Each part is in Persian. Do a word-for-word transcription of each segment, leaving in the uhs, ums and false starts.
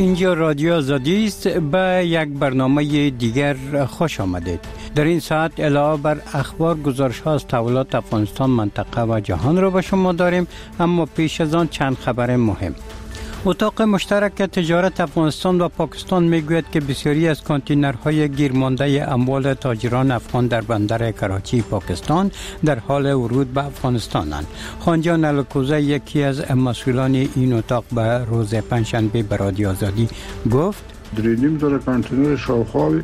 اینجا رادیو آزادی است. به یک برنامه دیگر خوش آمدید. در این ساعت علاوه بر اخبار گزارش ها از تحولات افغانستان، منطقه و جهان را به شما داریم، اما پیش از آن چند خبر مهم. اتاق مشترک تجارت افغانستان و پاکستان میگوید که بسیاری از کانتینرهای گیرمانده اموال تاجران افغان در بندر کراچی پاکستان در حال ورود به افغانستانند. خانجان الکوزه، یکی از مسئولان این اتاق، به روز پنجشنبه به رادیو آزادی گفت دریم زره کانتینر شاوخواوی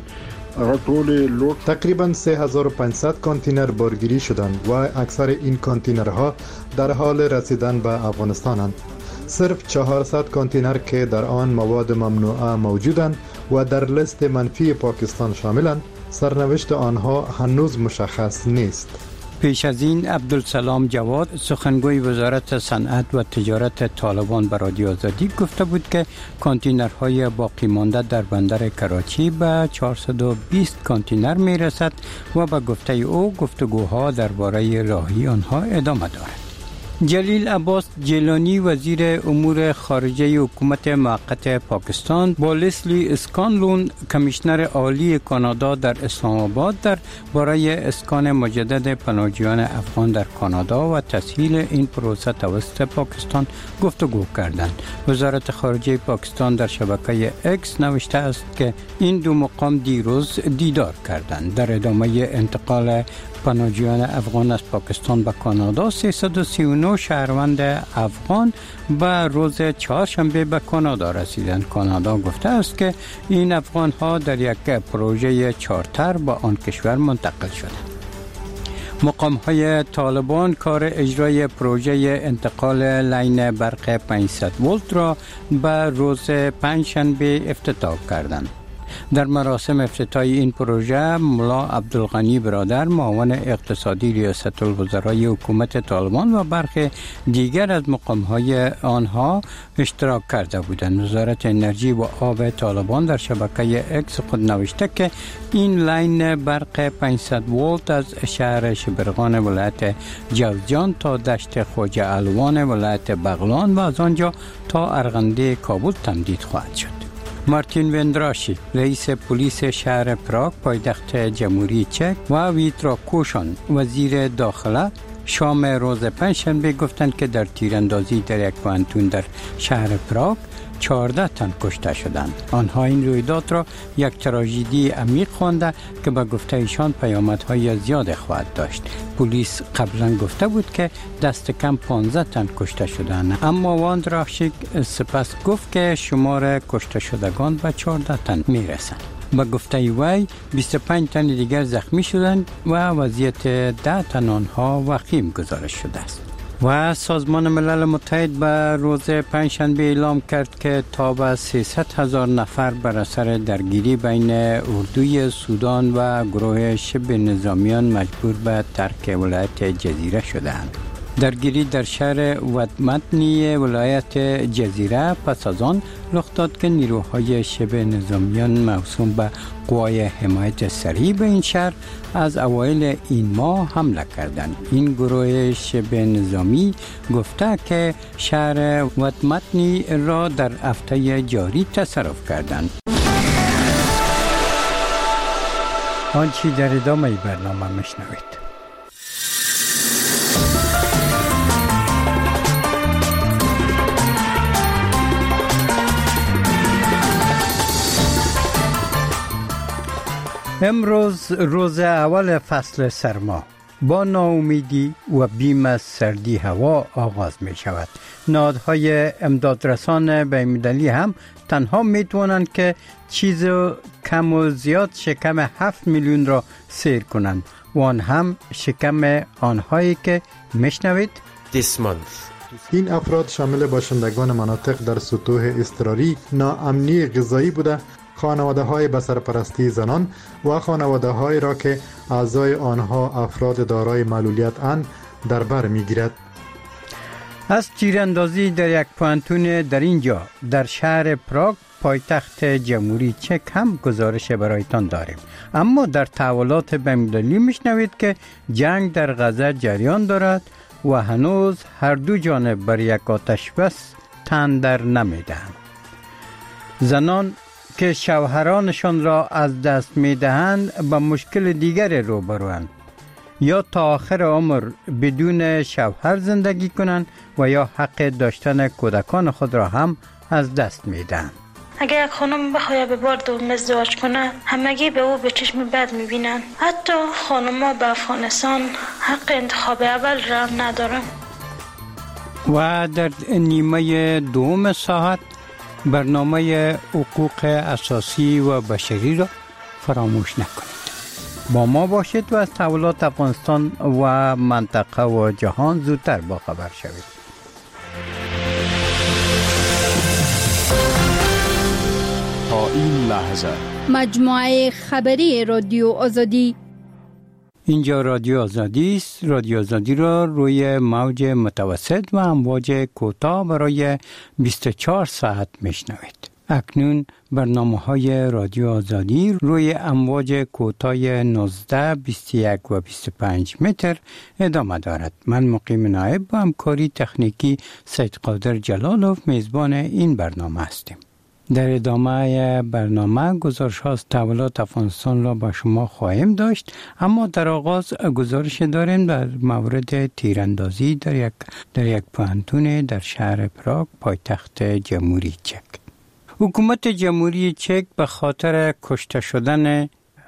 تقریباً سه هزار و پانصد کانتینر بارگیری شدند و اکثر این کانتینرها در حال رسیدن به افغانستانند. صرف چهارصد کانتینر که در آن مواد ممنوعه موجودند و در لیست منفی پاکستان شاملند، سرنوشت آنها هنوز مشخص نیست. پیش از این عبدالسلام جواد، سخنگوی وزارت صنعت و تجارت طالبان، به رادیو آزادی گفته بود که کانتینرهای باقی مانده در بندر کراچی به چهارصد و بیست کانتینر می رسد و به گفته او گفتگوها درباره راهی آنها ادامه دارد. جلیل عباس جیلانی، وزیر امور خارجه حکومت موقت پاکستان، با لسلی اسکانلون، کمیشنر عالی کانادا در اسلام آباد، در برای اسکان مجدد پناهجویان افغان در کانادا و تسهیل این پروسه توسط پاکستان گفتگو کردند. وزارت خارجه پاکستان در شبکه اکس نوشته است که این دو مقام دیروز دیدار کردند. در ادامه انتقال پناهجویان افغان از پاکستان به کانادا، سیصد و سی و نه شهروند افغان به روز چهارشنبه به کانادا رسیدند. کانادا گفته است که این افغان ها در یک پروژه چارتر به آن کشور منتقل شدند. مقام های طالبان کار اجرای پروژه انتقال لاین برق پانصد ولت را به روز پنجشنبه افتتاح کردند. در مراسم افتتاح این پروژه، ملا عبدالغنی برادر، معاون اقتصادی ریاست الوزرای حکومت طالبان و برخی دیگر از مقام‌های آنها اشتراک کرده بودند. وزارت انرژی و آب طالبان در شبکه اکس خود نوشته که این لاین برق پانصد ولت از شهر شبرغان ولایت جوزجان تا دشت خواجه الوان ولایت بغلان و از آنجا تا ارغنده کابل تمدید خواهد شد. مارتین وندراشی، رئیس پلیس شهر پراگ پایتخت جمهوری چک، و ویترا کوشان، وزیر داخله، شام روز پنجشنبه گفتند که در تیراندازی در یک پانتون در شهر پراگ چهارده تن کشته شدند. آنها این رویداد را یک تراژدی عمیق خوانده که به گفته ایشان پیامدهای زیاد خواهد داشت. پلیس قبلا گفته بود که دست کم پانزده تن کشته شدند، اما واندراشیک سپس گفت که شمار کشته شدگان به چهارده تن میرسند. به گفته وی بیست و پنج تن دیگر زخمی شدند و وضعیت ده تن آنها وخیم گزارش شده است. و سازمان ملل متحد به روز پنجشنبه اعلام کرد که تا به سیصد هزار نفر بر اثر درگیری بین اردوی سودان و گروه شبه نظامیان مجبور به ترک ولایت جزیره شدند. درگیری در شهر ودمتنی ولایت جزیره پس از آن رخ داد که نیروهای شبه نظامیان موسوم به قوای حمایت سریع به این شهر از اوایل این ماه حمله کردند. این گروه شبه نظامی گفته که شهر ودمتنی را در هفته جاری تصرف کردند. آنچه در ادامه برنامه میشنوید. امروز روز اول فصل سرما با ناامیدی و بیم از سردی هوا آغاز می شود. نهادهای امدادرسان بین‌المللی هم تنها می توانند که چیز کم و زیاد شکم هفت میلیون را سیر کنند و آن هم شکم آنهایی که می شنوید. این افراد شامل باشندگان مناطق در سطوح اضطراری، ناامنی غذایی بوده، خانواده های به سرپرستی زنان و خانواده های را که اعضای آنها افراد دارای معلولیت اند در بر می گیرد. از تیراندازی در یک پانتون در اینجا در شهر پراگ پایتخت جمهوری چک هم گزارش برایتان داریم. اما در تحولات بین‌المللی میشنوید که جنگ در غزه جریان دارد و هنوز هر دو جانب بر یک آتش بس تن در نمیدهند. زنان که شوهرانشان را از دست می دهند به مشکل دیگر روبروند، یا تا آخر عمر بدون شوهر زندگی کنند و یا حق داشتن کودکان خود را هم از دست می دهند. اگر یک خانم بخواد به بار دوم ازدواج کنه، همگی به او به چشم بد میبینن. حتی خانم‌ها به افغانستان حق انتخاب اول را هم ندارن. و در نیمه دوم ساعت برنامه حقوق اساسی و بشری را فراموش نکنید. با ما باشید و از تحولات افغانستان و منطقه و جهان زودتر باخبر شوید. تا این لحظه مجموعه خبری رادیو آزادی. اینجا رادیو آزادی است. رادیو آزادی را روی موج متوسط و امواج کوتاه برای بیست و چهار ساعت میشنوید. اکنون برنامه‌های رادیو آزادی روی امواج کوتاه نوزده، بیست و یک و بیست و پنج متر ادامه دارد. من مقیم نایب با همکاری تکنیکی سید قادر جلالوف میزبان این برنامه هستیم. در ادامه برنامه گزارش ها از تحولات افغانستان را با شما خواهیم داشت، اما در آغاز گزارش داریم در مورد تیراندازی در یک در یک پوهنتون در شهر پراگ پایتخت جمهوری چک. حکومت جمهوری چک به خاطر کشته شدن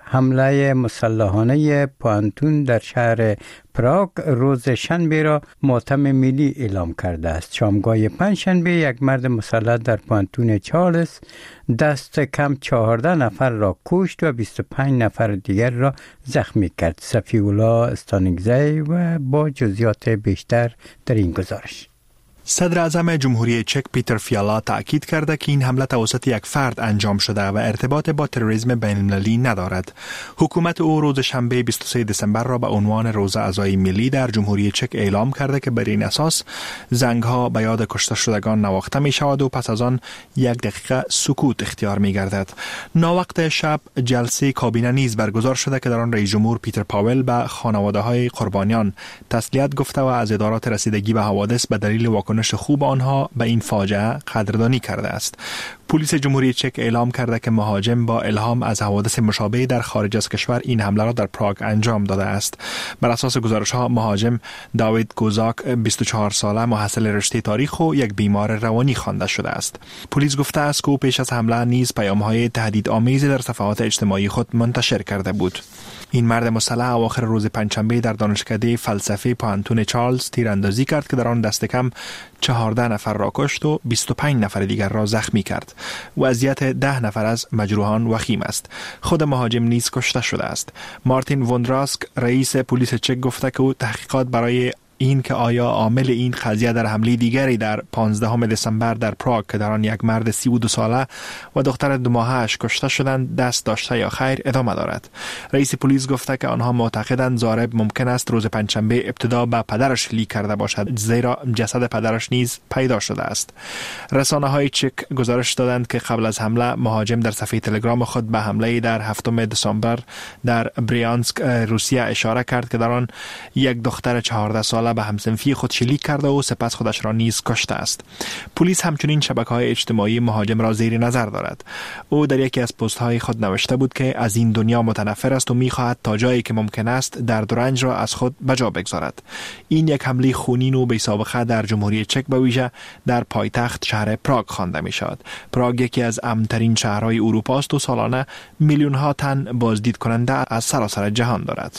حمله مسلحانه پوهنتون در شهر پراگ روز شنبه را ماتم ملی اعلام کرده است. شامگاه پنجشنبه یک مرد مسلح در پوهنتون چارلز دست کم چهارده نفر را کشت و بیست و پنج نفر دیگر را زخمی کرد. صفی‌الله استانگزی و با جزئیات بیشتر در این گزارش. صدر اعظم جمهوری چک پیتر فیالا تأکید کرده که این حمله توسط یک فرد انجام شده و ارتباط با تروریسم بین‌المللی ندارد. حکومت او روز شنبه بیست و سوم دسامبر را به عنوان روز عزای ملی در جمهوری چک اعلام کرده که بر این اساس زنگ‌ها به یاد کشته شدگان نواخته می شود و پس از آن یک دقیقه سکوت اختیار می گردد. ناوقت شب جلسه کابینه نیز برگزار شده که در آن رئیس جمهور پیتر پاول به خانواده‌های قربانیان تسلیت گفته و از ادارات رسیدگی به حوادث به دلیل واکنش خوب آنها به این فاجعه قدردانی کرده است. پلیس جمهوری چک اعلام کرده که مهاجم با الهام از حوادث مشابه در خارج از کشور این حمله را در پراگ انجام داده است. بر اساس گزارش‌ها مهاجم داوید گوزاک بیست و چهار ساله محصل رشته تاریخ و یک بیمار روانی خوانده شده است. پلیس گفته است که او پیش از حمله نیز پیام‌های تهدیدآمیزی در صفحات اجتماعی خود منتشر کرده بود. این مرد مسلح اواخر روز پنجشنبه در دانشکده فلسفه پوهنتون چارلز تیراندازی کرد که در آن دست کم چهارده نفر را کشت و بیست و پنج نفر دیگر را زخمی کرد. وضعیت ده نفر از مجروحان وخیم است. خود مهاجم نیز کشته شده است. مارتین وندراسک رئیس پلیس چک گفته که او تحقیقات برای این که آیا عامل این قضیه در حمله دیگری در پانزدهم دسامبر در پراگ که در آن یک مرد سی و دو ساله و دختر دو ماهه‌اش کشته شدند دست داشته یا خیر ادامه دارد. رئیس پلیس گفته که آنها معتقدند ضارب ممکن است روز پنجشنبه ابتدا به پدرش لیک کرده باشد، زیرا جسد پدرش نیز پیدا شده است. رسانه‌های چک گزارش دادند که قبل از حمله مهاجم در صفحه تلگرام خود به حمله در هفتم دسامبر در بریانسک روسیه اشاره کرد که در آن یک دختر چهارده ساله به همسنفی خود شلیک کرده و سپس خودش را نیز کشته است. پلیس همچنین شبکه‌های اجتماعی مهاجم را زیر نظر دارد. او در یکی از پست‌های خود نوشته بود که از این دنیا متنفر است و می‌خواهد تا جایی که ممکن است درد و رنج را از خود به جا بگذارد. این یک حمله خونین و بی‌سابقه در جمهوری چک به ویژه در پایتخت شهر پراگ خوانده می‌شود. پراگ یکی از امن‌ترین شهرهای اروپا است و سالانه میلیون‌ها تن بازدید کننده از سراسر جهان دارد.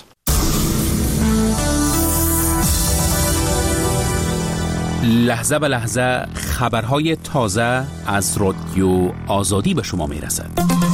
لحظه به لحظه خبرهای تازه از رادیو آزادی به شما می رسد.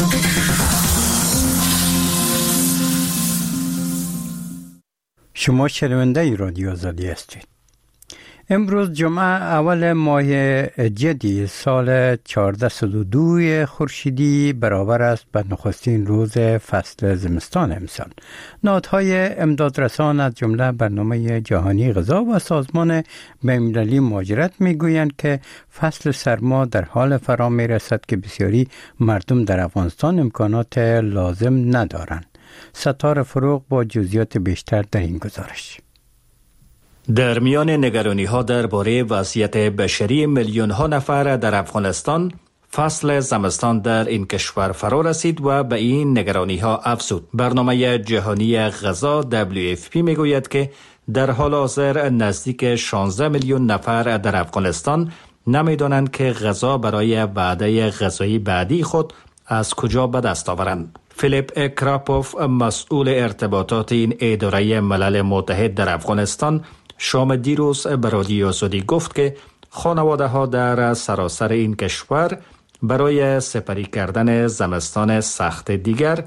شما شنونده رادیو آزادی هستید. امروز جمعه اول ماه جدی سال چهارصد و دو خورشیدی برابر است به نخستین روز فصل زمستان امسال. نهادهای امدادرسان از جمله برنامه جهانی غذا و سازمان بین‌المللی مهاجرت میگویند که فصل سرما در حال فرا میرسد که بسیاری مردم در افغانستان امکانات لازم ندارند. ستاره فروغ با جزئیات بیشتر در این گزارش. در میان نگرانی ها درباره وضعیت بشری میلیون ها نفر در افغانستان، فصل زمستان در این کشور فرا رسید و به این نگرانی ها افزود. برنامه جهانی غذا دبلیو اف پی میگوید که در حال حاضر نزدیک شانزده میلیون نفر در افغانستان نمیدانند که غذا برای وعده غذایی بعدی خود از کجا به دست آورند. فیلیپ اکراپوف، مسئول ارتباطات این اداره ملل متحد در افغانستان، شام دیروز به رادیو آزادی گفت که خانواده ها در سراسر این کشور برای سپری کردن زمستان سخت دیگر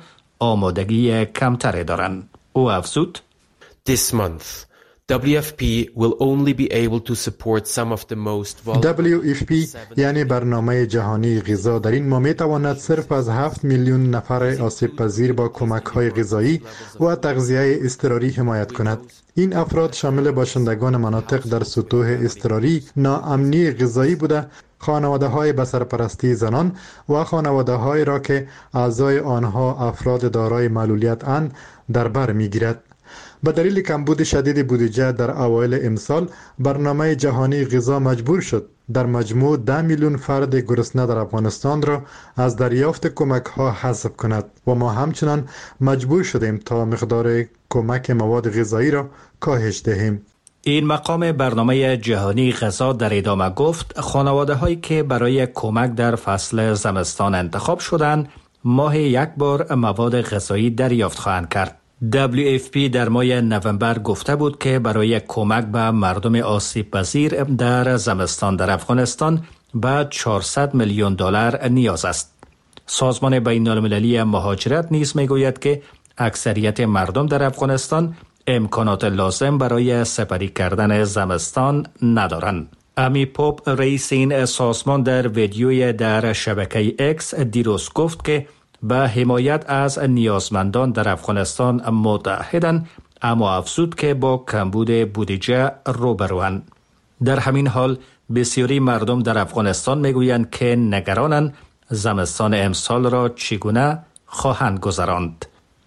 آمادگی کمتری دارند. او افزود: This month دبلیو اف پی will only be able to support some of the most vulnerable. دبلیو اف پی یعنی برنامه جهانی غذا در این ماه میتواند صرف از هفت میلیون نفر آسیب پذیر با کمک های غذایی و تغذیه اضطراری حمایت کند. این افراد شامل باشندگان مناطق در سطوح اضطراری ناامنی غذایی بوده، خانواده های به سرپرستی زنان و خانواده های را که اعضای آنها افراد دارای معلولیت اند در بر میگیرد. به دلیل کمبود شدید بودجه در اوایل امسال برنامه جهانی غذا مجبور شد در مجموع ده میلیون فرد گرسنه در افغانستان را از دریافت کمک ها حذف کند و ما همچنان مجبور شدیم تا مقدار کمک مواد غذایی را کاهش دهیم. این مقام برنامه جهانی غذا در ادامه گفت خانواده هایی که برای کمک در فصل زمستان انتخاب شدند ماه یک بار مواد غذایی دریافت خواهند کرد. دبلیو اف پی در ماه نوامبر گفته بود که برای کمک به مردم آسیب پذیر در زمستان در افغانستان به چهارصد میلیون دلار نیاز است. سازمان بین المللی مهاجرت نیز میگوید که اکثریت مردم در افغانستان امکانات لازم برای سپری کردن زمستان ندارند. امی پاپ رئیس این سازمان در ویدیوی در شبکه اکس دیروز گفت که به حمایت از نیازمندان در افغانستان متحدند، اما افزود که با کمبود بودجه روبروند. در همین حال بسیاری مردم در افغانستان میگویند که نگرانند زمستان امسال را چگونه خواهند گذراند.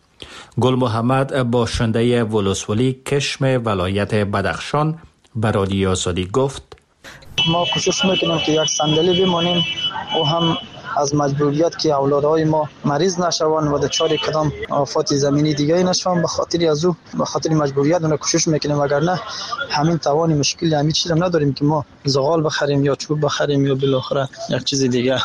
گل محمد، باشنده ولسوالی کشم ولایت بدخشان، به رادیو آزادی گفت: ما کوشش میکنیم که یک صندلی بمانیم و هم از مجبوریت که اولادهای ما مریض نشوند و دچار کدام آفات زمینی دیگه نشوند. به خاطر از او به خاطر مجبوریت اون کوشش میکنیم، وگرنه همین توان مشکل همین چیز هم نداریم که ما زغال بخریم یا چوب بخریم یا بالاخره یک چیز دیگه.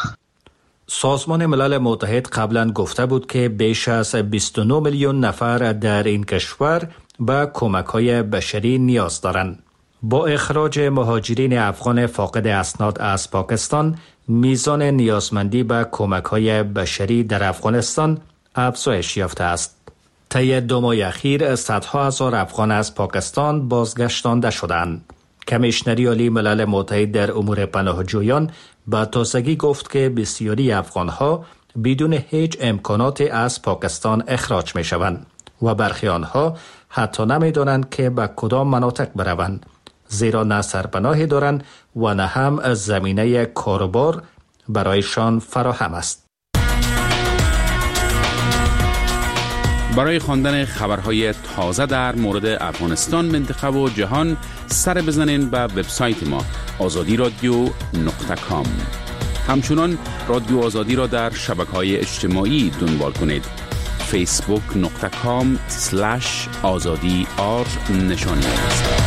سازمان ملل متحد قبلا گفته بود که بیش از بیست و نه میلیون نفر در این کشور به کمک‌های بشری نیاز دارند. با اخراج مهاجرین افغان فاقد اسناد از پاکستان، میزان نیازمندی به کمک‌های بشری در افغانستان افزایش یافته است. طی دو ماه اخیر صدها هزار افغان از پاکستان بازگشتانده شدند. کمیشنری عالی ملل متحد در امور پناهجویان به تازگی گفت که بسیاری افغان‌ها بدون هیچ امکاناتی از پاکستان اخراج می‌شوند و برخی آنها حتی نمی‌دانند که به کدام مناطق بروند، زیرا نه سرپناهی دارند و نه هم زمینه کاروبار برایشان فراهم است. برای خواندن خبرهای تازه در مورد افغانستان، منطقه و جهان سر بزنین به وبسایت ما آزادی رادیو نقطه کام. همچنان رادیو آزادی را در شبکه‌های اجتماعی دنبال کنید. فیسبوک نقطه کام سلش آزادی آر نشانی است.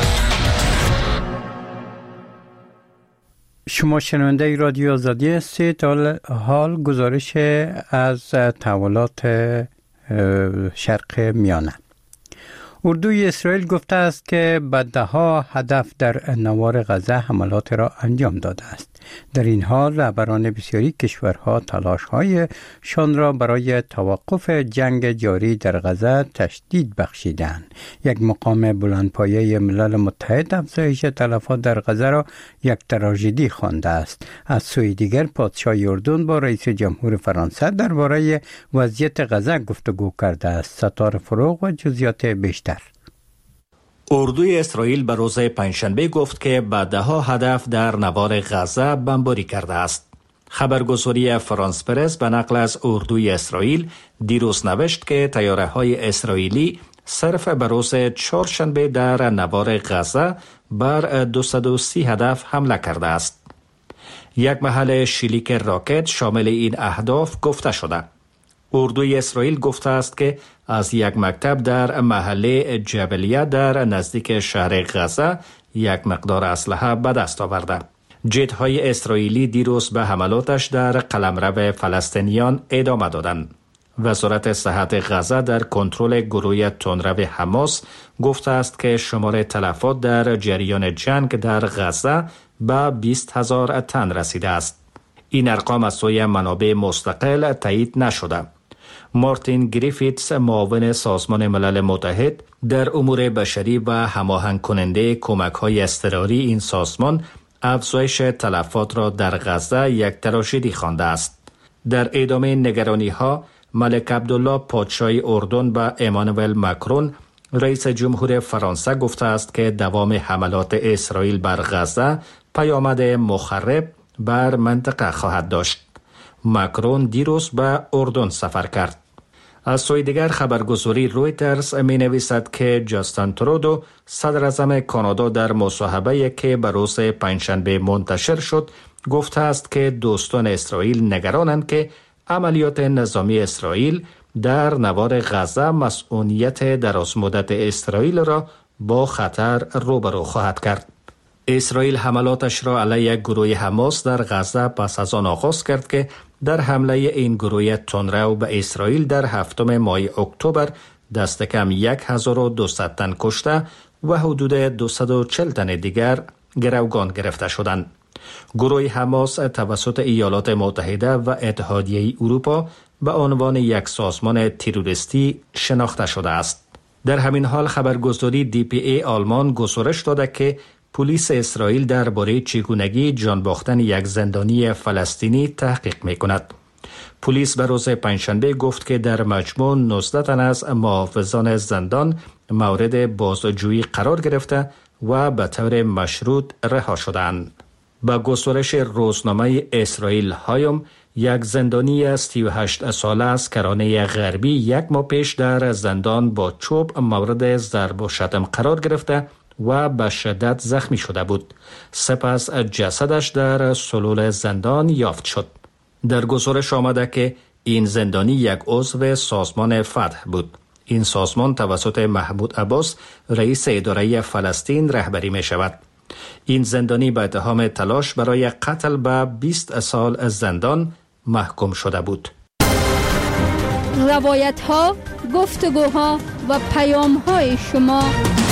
شما شنونده رادیو آزادی هستید. حال گزارش از تحولات شرق میانه. اردوی اسرائیل گفته است که به ده‌ها هدف در نوار غزه حملات را انجام داده است. در این حال رهبران بسیاری کشورها تلاش‌هایشان را برای توقف جنگ جاری در غزه تشدید بخشیدند. یک مقام بلندپایه ملل متحد افزایش تلفات در غزه را یک تراژدی خوانده است. از سوی دیگر پادشاه اردن با رئیس جمهور فرانسه درباره وضعیت غزه گفتگو کرده است. ستاره فروغ و جزئیات بیشتر. اردوی اسرائیل به روز پنجشنبه گفت که به ده‌ها هدف در نوار غزه بمباری کرده است. خبرگزاری فرانس پرس به نقل از اردوی اسرائیل دیروز نوشت که طیاره‌های اسرائیلی صرف به روز چهارشنبه در نوار غزه بر دویست و سی هدف حمله کرده است. یک محل شلیک راکت شامل این اهداف گفته شده. اردوی اسرائیل گفته است که از یک مکتب در محله جبلیه در نزدیک شهر غزه یک مقدار اسلحه به دست آورده. جت‌های اسرائیلی دیروز به حملاتش در قلمرو فلسطینیان ادامه دادند. وزارت صحت غزه در کنترل گروه تندرو حماس گفته است که شمار تلفات در جریان جنگ در غزه به بیست هزار تن رسیده است. این ارقام از سوی منابع مستقل تایید نشده. مارتین گریفیتس، معاون سازمان ملل متحد در امور بشری و هماهنگ کننده کمک‌های اضطراری این سازمان، افزایش تلفات را در غزه یک تراژدی خوانده است. در ادامه نگرانی‌ها، ملک عبدالله پادشاه اردن به امانوئل مکرون رئیس جمهور فرانسه گفته است که دوام حملات اسرائیل بر غزه پیامد مخرب بر منطقه خواهد داشت. مکرون دیروز به اردن سفر کرد. از سوی دیگر خبرگزاری رویترز می نویسد که جاستین ترودو، صدر اعظم کانادا، در مصاحبه‌ای که به روز پنجشنبه منتشر شد گفته است که دوستان اسرائیل نگرانند که عملیات نظامی اسرائیل در نوار غزه مسئولیت درازمدت اسرائیل را با خطر روبرو خواهد کرد. اسرائیل حملاتش را علیه گروه حماس در غزه پس از آن آغاز کرد که در حمله این گروه تندرو به اسرائیل در هفتم ماه اکتبر دست کم هزار و دویست تن کشته و حدود دویست و چهل تن دیگر گروگان گرفته شدند. گروه حماس توسط ایالات متحده و اتحادیه اروپا به عنوان یک سازمان تروریستی شناخته شده است. در همین حال خبرگزاری دی پی ای آلمان گزارش داده که پلیس اسرائیل درباره چگونگی جان باختن یک زندانی فلسطینی تحقیق می‌کند. پلیس به روز پنجشنبه گفت که در مجموع نوزده تن از محافظان زندان مورد بازجویی قرار گرفته و به طور مشروط رها شدند. با گزارش روزنامه اسرائیل هایوم، یک زندانی سی و هشت ساله از کرانه غربی یک ماه پیش در زندان با چوب مورد ضرب و شتم قرار گرفته و به شدت زخمی شده بود. سپس جسدش در سلول زندان یافت شد. در گزارش آمده که این زندانی یک عضو سازمان فتح بود. این سازمان توسط محمود عباس، رئیس اداره فلسطین، رهبری می شود. این زندانی به اتهام تلاش برای قتل به بیست سال زندان محکوم شده بود. روایت ها، گفتگوها و پیام های شما.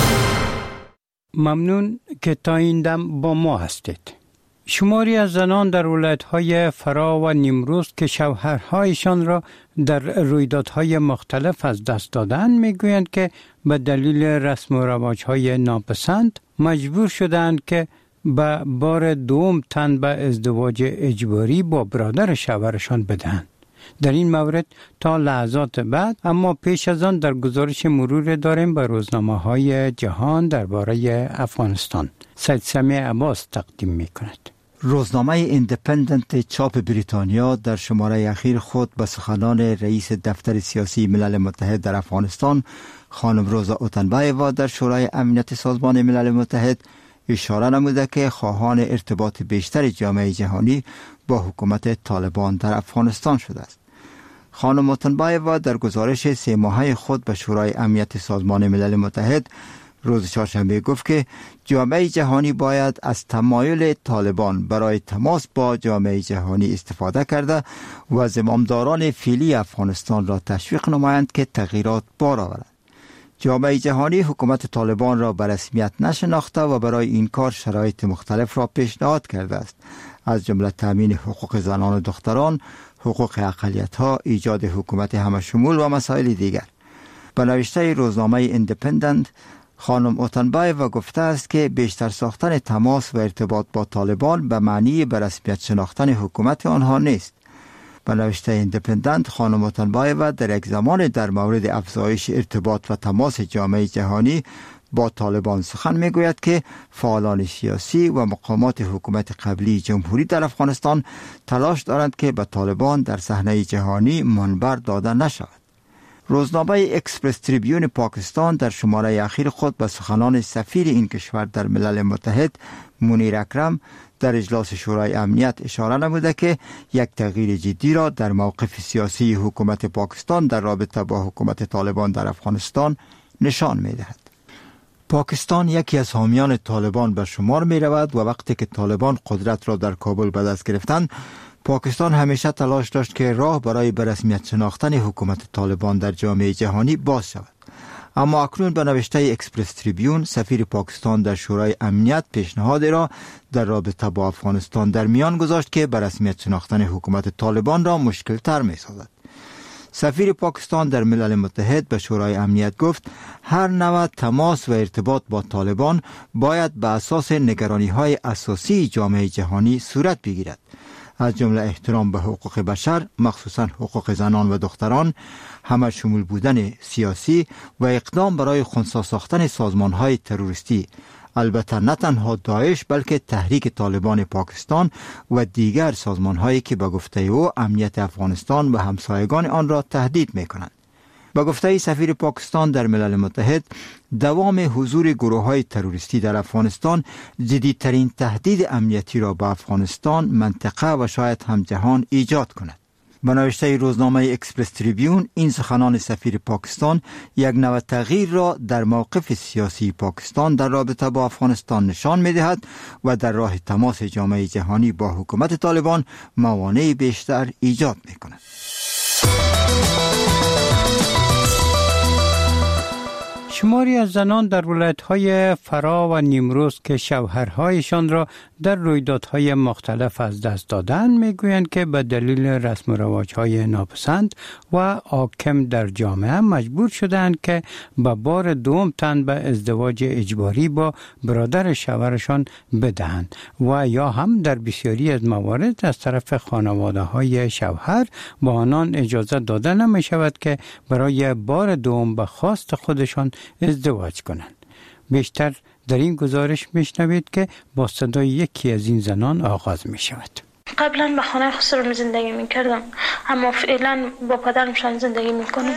ممنون که تا این دم با ما هستید. شماری از زنان در ولایت‌های فرا و نیمروز که شوهرهایشان را در رویدادهای مختلف از دست دادند میگویند که به دلیل رسم و رواج‌های ناپسند مجبور شدند که به بار دوم تن به ازدواج اجباری با برادر شوهرشان بدهند. در این مورد تا لحظات بعد، اما پیش از آن در گزارش مرور داریم به روزنامه‌های جهان درباره افغانستان. سید سمیع عباس تقدیم می‌کند. روزنامه ایندیپندنت چاپ بریتانیا در شماره اخیر خود به سخنان رئیس دفتر سیاسی ملل متحد در افغانستان خانم روزا اوتنبایوا در شورای امنیت سازمان ملل متحد اشاره نموده که خواهان ارتباط بیشتر جامعه جهانی با حکومت طالبان در افغانستان شده است. خانم اوتنبایوا در گزارش سه ماهه خود به شورای امنیت سازمان ملل متحد روز چهارشنبه گفت که جامعه جهانی باید از تمایل طالبان برای تماس با جامعه جهانی استفاده کرده و زمامداران فعلی افغانستان را تشویق نمایند که تغییرات بار آورند. جامعه جهانی حکومت طالبان را به رسمیت نشناخته و برای این کار شرایط مختلف را پیشنهاد کرده است، از جمله تامین حقوق زنان و دختران، حقوق اقلیت‌ها، ایجاد حکومت همشمول و مسائل دیگر. به نوشته روزنامه ایندیپندنت، خانم اوتنبایوا گفته است که بیشتر ساختن تماس و ارتباط با طالبان به معنی به رسمیت شناختن حکومت آنها نیست. به نوشته ایندیپندنت، خانم اوتنبایوا در یک زمان در مورد افزایش ارتباط و تماس جامعه جهانی با طالبان سخن میگوید که فعالان سیاسی و مقامات حکومت قبلی جمهوری در افغانستان تلاش دارند که به طالبان در صحنه جهانی منبر داده نشود. روزنامه اکسپرس تریبیون پاکستان در شماره اخیر خود به سخنان سفیر این کشور در ملل متحد منیر اکرم در اجلاس شورای امنیت اشاره نموده که یک تغییر جدی را در موقف سیاسی حکومت پاکستان در رابطه با حکومت طالبان در افغانستان نشان می دهد. پاکستان یکی از حامیان طالبان به شمار می رود و وقتی که طالبان قدرت را در کابل به دست گرفتند، پاکستان همیشه تلاش داشت که راه برای به رسمیت شناختن حکومت طالبان در جامعه جهانی باز شود. اما اکنون به نوشته اکسپرس تریبیون سفیر پاکستان در شورای امنیت پیشنهاد را در رابطه با افغانستان در میان گذاشت که به رسمیت شناختن حکومت طالبان را مشکل تر می سازد. سفیر پاکستان در ملل متحد به شورای امنیت گفت هر نوع تماس و ارتباط با طالبان باید به اساس نگرانی های اساسی جامعه جهانی صورت بگیرد، از جمله احترام به حقوق بشر، مخصوصا حقوق زنان و دختران، همه شمول بودن سیاسی و اقدام برای خنثی ساختن سازمان های تروریستی، البته نه تنها داعش بلکه تحریک طالبان پاکستان و دیگر سازمان هایی که به گفته او امنیت افغانستان و همسایگان آن را تهدید می کنند. به گفته سفیر پاکستان در ملل متحد، دوام حضور گروه های تروریستی در افغانستان جدیدترین تهدید امنیتی را به افغانستان، منطقه و شاید هم جهان ایجاد کند. به نوشته روزنامه اکسپرس تریبیون این سخنان سفیر پاکستان یک نوع تغییر را در موقف سیاسی پاکستان در رابطه با افغانستان نشان می دهد و در راه تماس جامعه جهانی با حکومت طالبان موانع بیشتر ایجاد می کند. شماری از زنان در ولایت‌های فرا و نیمروز که شوهرهایشان را در رویدادهای مختلف از دست دادند میگویند که به دلیل رسم و رواج‌های ناپسند و حاکم در جامعه مجبور شدند که به بار دوم تن به ازدواج اجباری با برادر شوهرشان بدهند و یا هم در بسیاری از موارد از طرف خانواده‌های شوهر با آنان اجازه داده نمی شود که برای بار دوم به خواست خودشان ازدواج کنند. بیشتر در این گزارش میشنوید که با صدای یکی از این زنان آغاز می شود. قبلا به خانه خسرو زندگی می کردم، اما فعلا با پدرمشان زندگی می کنم.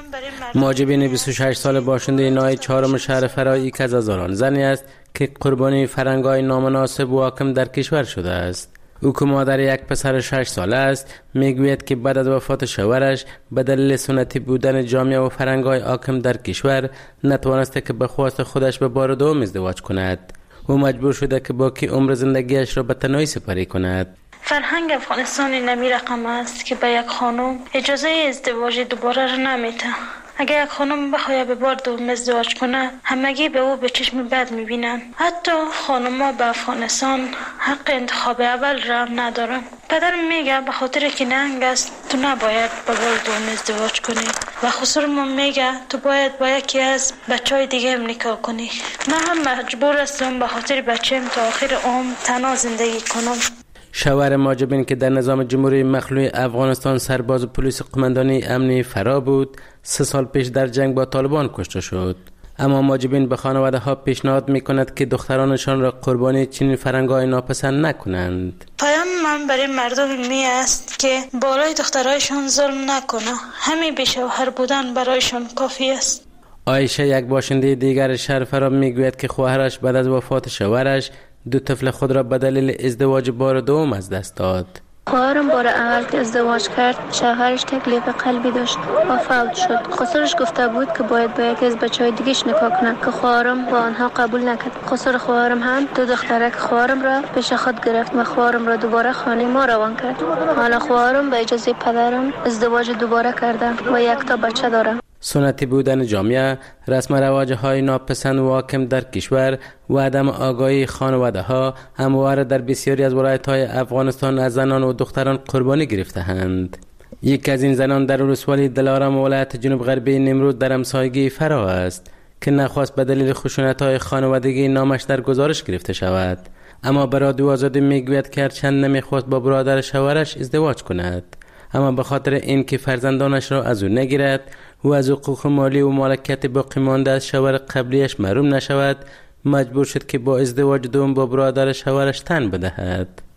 ماجبین بیست و شش سال باشنده نای چهارم شهر فرا یک از هزاران زنی است که قربانی فرنگای نامناسب و حاکم در کشور شده است. او که مادر یک پسر شش ساله است میگوید که بعد از وفات شوهرش به دلیل سنتی بودن جامعه و فرهنگ‌های حاکم در کشور نتوانسته که به خواست خودش به بار دوم ازدواج کند. او مجبور شده که باقی عمر زندگیش را به تنهایی سپری کند. فرهنگ افغانستان نمی رقم است که به یک خانم اجازه ازدواج دوباره را نمیده. اگر یک خانم بخواد به بار دوم ازدواج کنه، همگی به او به چشم بد میبینن. حتی خانم‌ها به افغانستان حق انتخاب اول را ندارن. پدر میگه به خاطر که ننگ است تو نباید به بار دوم ازدواج کنی و خسرم میگه تو باید با یکی از بچهای دیگه هم نکاح کنی. من هم مجبور هستم به خاطر بچه‌ام تا آخر عمر تنها زندگی کنم. شوهر ماجبین که در نظام جمهوری مخلوع افغانستان سرباز پلیس قماندانی امنی فرا بود، سه سال پیش در جنگ با طالبان کشته شد. اما ماجبین به خانواده ها پیشنهاد می کند که دخترانشان را قربانی چنین فرهنگ‌های ناپسند نکنند. پیام من برای مردم می است که بالای دخترایشان ظلم نکنه. همین به شوهر بودن برایشان کافی است. عایشه یک باشنده دیگر شهر فرا میگوید که خواهرش بعد از وفات شوهرش دو طفل خود را به دلیل ازدواج بار دوم از دست داد. خواهرم بار اول که ازدواج کرد شوهرش تکلیف قلبی داشت و فوت شد. خسرش گفته بود که باید با یکی از بچهای دیگه‌اش نکاح کنه که خواهرم با آنها قبول نکرد. خسر خواهرم هم دو دخترک خواهرم را پیش خود گرفت و خواهرم را دوباره خانه ما روان کرد. حالا خواهرم به اجازه پدرم ازدواج دوباره کرده و یک تا بچه داره. سنتی بودن جامعه، رسم و رواج‌های ناپسند و حاکم در کشور و عدم آگاهی خانواده‌ها همواره در بسیاری از ولایت‌های افغانستان از زنان و دختران قربانی گرفته‌اند. یک از این زنان در ولسوالی دلارام ولایت جنوب غربی نیمروز در همسایگی فرا است که نخواست به دلیل خشونت‌های خانوادگی نامش در گزارش گرفته شود، اما به رادیو آزادی میگوید که هرچند نمیخواست با برادر شوهرش ازدواج کند، اما به خاطر اینکه فرزندانش را از او نگیرد و از حقوق مالی و مالکیت باقی مانده از شوهر قبلیش محروم نشود، مجبور شد که با ازدواج دوم با برادر شوهرش تن بدهد.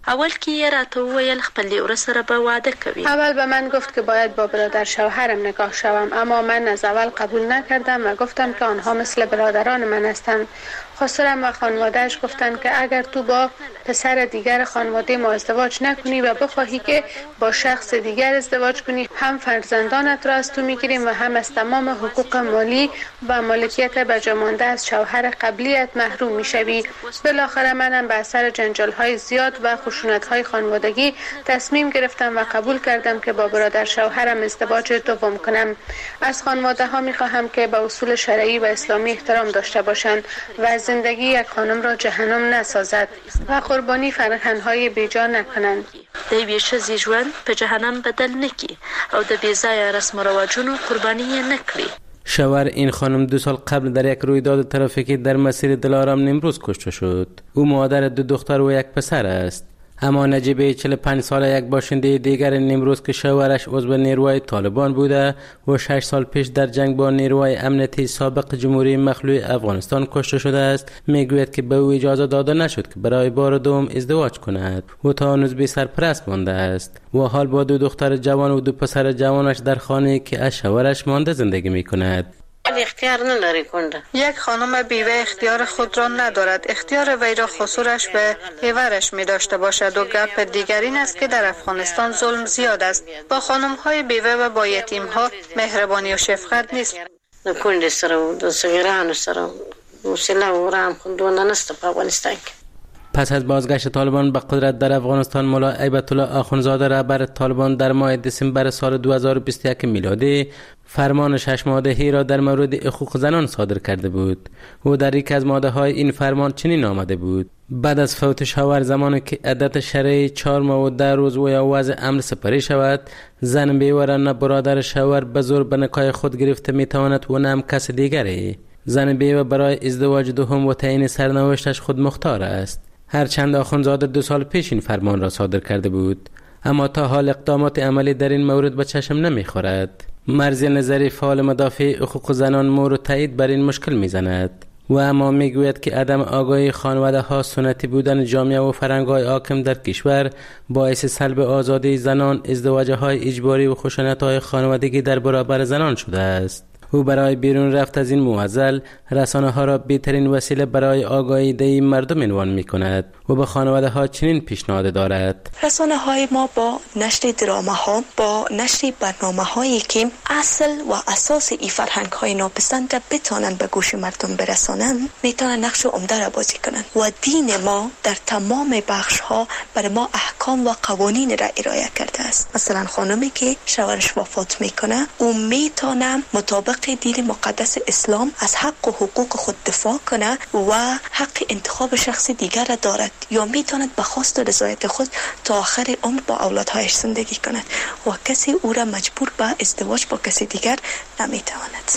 اول که یه راته ویل خپل ور سره به وعده کوي. اول به من گفت که باید با برادر شوهرم نکاح شوم، اما من از اول قبول نکردم و گفتم که آنها مثل برادران من هستند. خسرم و خانوادهش گفتند که اگر تو با پسر دیگر خانواده ما ازدواج نکنی و بخواهی که با شخص دیگر ازدواج کنی، هم فرزندانت را از تو میگیریم و هم از تمام حقوق مالی و مالکیت بجامانده از شوهر قبلیت محروم میشوی. بالاخره منم به اثر جنجال های زیاد و خشونت های خانوادگی تصمیم گرفتم و قبول کردم که با برادر شوهرم ازدواج دوم کنم. از خانواده ها میخواهم که به اصول شرعی و اسلامی احترام داشته باشند و زندگی یک خانم را جهنم نسازد و قربانی فرهنگ‌های بیجا نکنند. دی شزی ژوند په جهنم بدل نکی او د بیزای رسم و رواجونو قربانی نکړي. شوهر این خانم دو سال قبل در یک رویداد ترافیکی در مسیر دلارام نیمروز کشته شد. او مادر دو دختر و یک پسر است. اما نجیبه چهل و پنج ساله یک باشنده دیگر نیمروز که شوهرش عضو نیروهای طالبان بوده و شش سال پیش در جنگ با نیروهای امنیتی سابق جمهوری مخلوع افغانستان کشته شده است، میگوید که به او اجازه داده نشد که برای بار دوم ازدواج کند و تا هنوز بی سرپرست مانده است و حال با دو دختر جوان و دو پسر جوانش در خانه که از شوهرش مانده زندگی میکند. اختیار نداری کنده. یک خانم بیوه اختیار خود را ندارد. اختیار وی را خسورش به هیورش می داشته باشد و گپ دیگر این است که در افغانستان ظلم زیاد است. با خانم های بیوه و با یتیم ها مهربانی و شفقت نیست. نکنده سر و دو سگران سر موسیله و رام خندوانده نست په افغانستان کې. پس از بازگشت طالبان به قدرت در افغانستان، ملا هیبت الله آخوندزاده رهبر طالبان در ماه دسامبر سال دو هزار و بیست و یک میلادی فرمان شش ماده‌ای را در مورد حقوق زنان صادر کرده بود. او در یک از ماده‌های این فرمان چنین آمده بود: بعد از فوت شوهر زمانی که عدت شرعی چهار ماه و ده روز و یا وضع امر سپری شود، زن بیوه را نه برادر شوهر به زور به نکاح خود گرفته میتواند و نه هم کس دیگری. زن بیوه برای ازدواج دوم و تعیین سرنوشتش خود مختار است. هرچند آخوندزاده دو سال پیش این فرمان را صادر کرده بود، اما تا حال اقدامات عملی در این مورد به چشم نمیخورد. مرزی نظری فعال مدافع حقوق زنان مورد تایید بر این مشکل میزند و اما میگوید که عدم آگاهی خانواده ها، سنتی بودن جامعه و فرهنگ های حاکم در کشور باعث سلب آزادی زنان، ازدواج های اجباری و خشونت های خانوادگی در برابر زنان شده است. او برای بیرون رفت از این معضل رسانه ها را بهترین وسیله برای آگاهی دهی مردم عنوان می کند و به خانواده ها چنین پیشنهاد دارد: رسانه های ما با نشر دراما ها، با نشر برنامه هایی که اصل و اساس ای فرهنگ های ناپسند را بتانند به گوش مردم برسانند، میتونن نقش عمده را بازی کنند و دین ما در تمام بخش ها برای ما احکام و قوانین را ارائه کرده است. مثلا خانمی که شوهرش وفات میکنه، او میتونه مطابق دین مقدس اسلام از حق و حقوق خود دفاع کنه و حق انتخاب شخص دیگر را دارد، یا میتواند به خواست و رضایت خود تا آخر عمر با اولادهایش زندگی کند و کسی او را مجبور به ازدواج با کسی دیگر نمیتواند.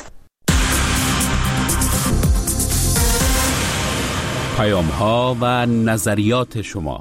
پیام ها و نظریات شما.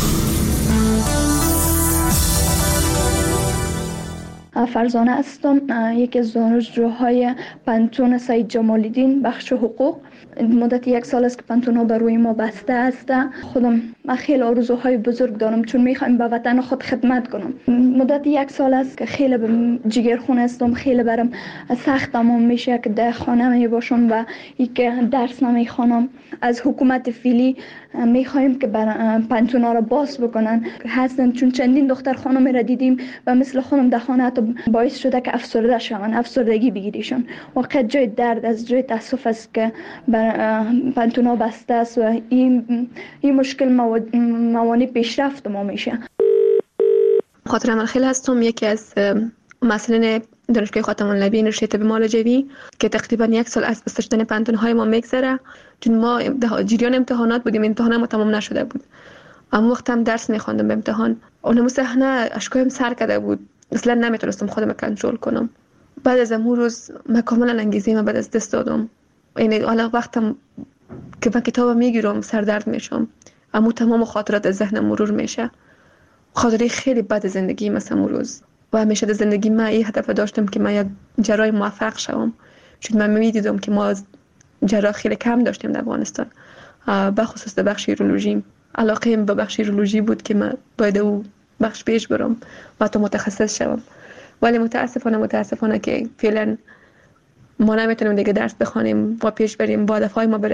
فرزانه هستم، یکی از دانشجوهای پانتون سید جمال الدین بخش حقوق. مدت یک سال است که پانتون ها بر روی ما بسته است. خودم من خیلی آرزوهای بزرگ دارم چون میخوایم به وطن خود خدمت کنم. مدت یک سال است که خیلی جگرخون هستم، خیلی برام سخت تمام میشه که در خانه می باشم و یک درس نمیخوانم. از حکومت فعلی میخوایم که پانتون ها را باز بکنن هستن، چون چندین دختر خانم را دیدیم و مثل خانم در خانه حتی باعث شده که افسرده شوند، افسردگی بگیریشون. واقعا جای درد از جای تاسف است که پانتون ها بسته است و این این مشکل موانع پیشرفت ما میشه. خاطر عملخیل هستم، یکی از مسئولین دانشگاه خاتم النبی نشریه طب مالجوی که تقریبا یک سال از بسته شدن پانتون های ما میگذره، چون ما جریان امتحانات بودیم، امتحان ما تمام نشده بود. اما وقت هم درس میخواندم به امتحان، اونم صحنه اشکایم سر کرده بود، اصلا نمیتونستم خودم کنترل کنم. بعد از امون روز من کاملا انگیزه من بعد از دست دادم. یعنی حالا وقتم که من کتاب میگیرم سردرد میشم، اما تمام خاطرات از ذهنم مرور میشه. خاطره خیلی بد زندگی مثلا اون روز و همیشه در زندگی من این هدف داشتم که من یک جراح موفق شوم، چون من میدیدم که ما جراح خیلی کم داشتیم در افغانستان، به خصوص در بخش یورولوژی. علاقه به بخش ژولوژی بود که من باید او بخش پیش برم و تا متخصص شوم، ولی متاسفانه متاسفانه که فعلا ما نمیتونیم دیگه درس بخوانیم و پیش بریم با هدفهای ما برسیم.